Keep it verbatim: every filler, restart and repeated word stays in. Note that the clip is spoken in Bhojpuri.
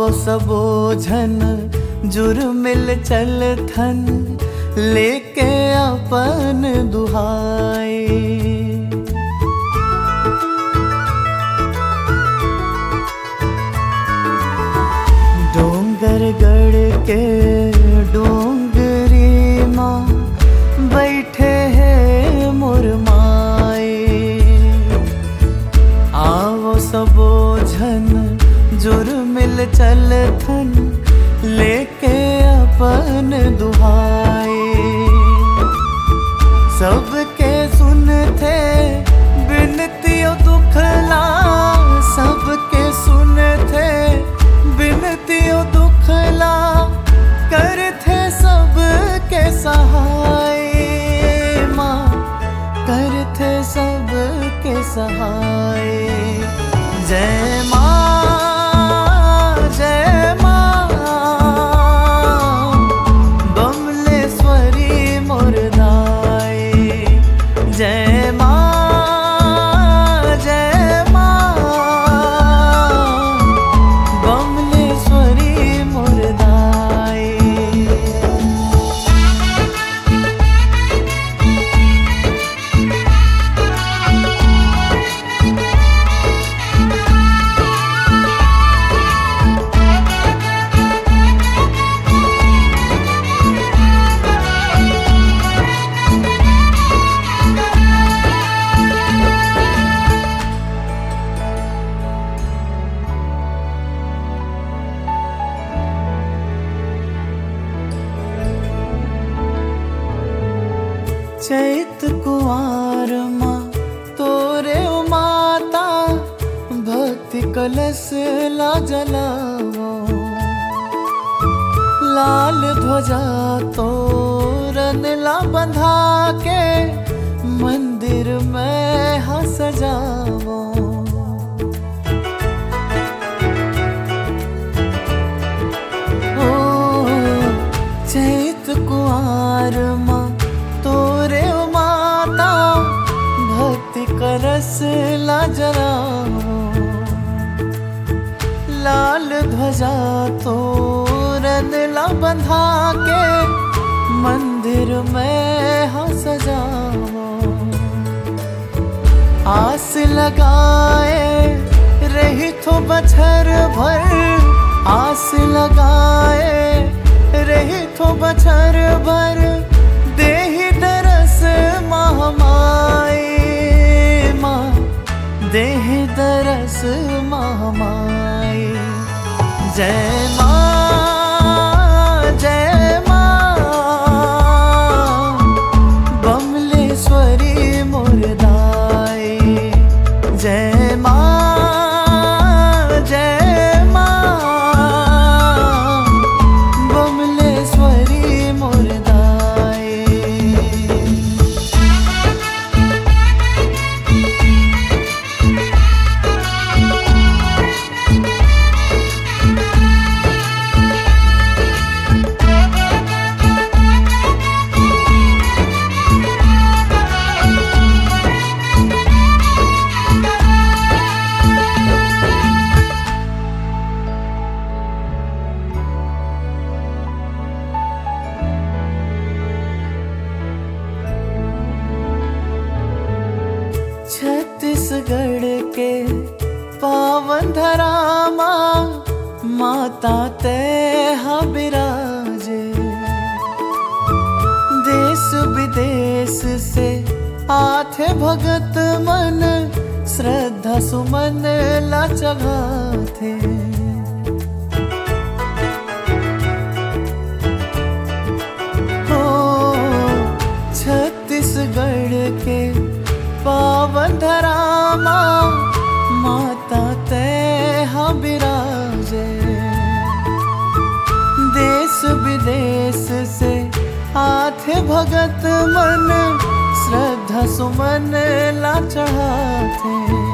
आवो सबो झन जुर्मिल चल थन लेके अपन दुहाई। डोंगर गढ़ के डोंगरी माँ बैठे हैं मोर माई। आवो सबो झन जुर्मिल चल थन लेके अपन दुहाई। सबके सुनते बिनतियों दुखला, सबके सुनते बिनतियों दुखला, करते सबके सहाय माँ, करते सबके सहाय। जय माँ जय माँ बमलेश्वरी मोर दाई। जय माँ जय माँ बमलेश्वरी मोर दाई। चैत कुआर माँ तोरे माता, भक्ति कलश ला जलाओ। लाल ध्वजा तोरन ला बंधा के मंदिर में हा सजाओ। ओ चैत कुआर माँ तोरे माता, भक्ति करस ला जलाओ। लाल ध्वजा तोरन ला बंधा के मंदिर में हा सजाओ। आस लगाए रही तो बछर भर, आस लगाए रही तो बछर भर, देहि दरस महामाई माँ, देहि दरस महामाई। जय माँ जय माँ बमलेश्वरी मोर दाई। जय माँ जय माँ बमलेश्वरी मोर दाई। छत्तीसगढ़ के पावन धरामा, माता तेहा बिराजे। देश विदेश से आथे भगत मन, श्रद्धा सुमन ला चढ़ाथे। हो छत्तीसगढ़ के पावन धरामा, माता तेहा बिराजे। देश विदेश से आथे भगत मन, श्रद्धा सुमन ला चढ़ाथे।